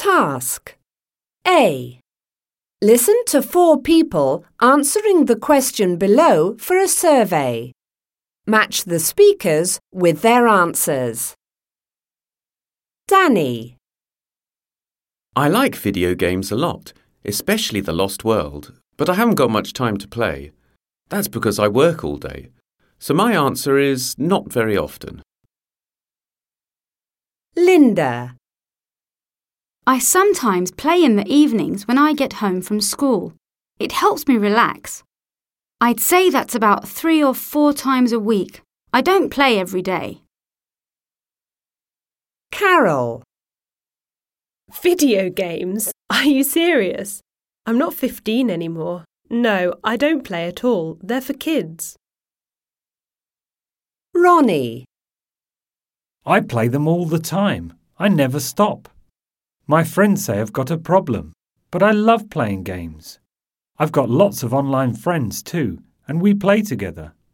Task A. Listen to 4 people answering the question below for a survey. Match the speakers with their answers. Danny. I like video games a lot, especially The Lost World, but I haven't got much time to play. That's because I work all day. So my answer is not very often. Linda. I sometimes play in the evenings when I get home from school. It helps me relax. I'd say that's about 3 or 4 times a week. I don't play every day. Carol. Video games? Are you serious? I'm not 15 anymore. No, I don't play at all. They're for kids. Ronnie. I play them all the time. I never stop. My friends say I've got a problem, but I love playing games. I've got lots of online friends too, and we play together.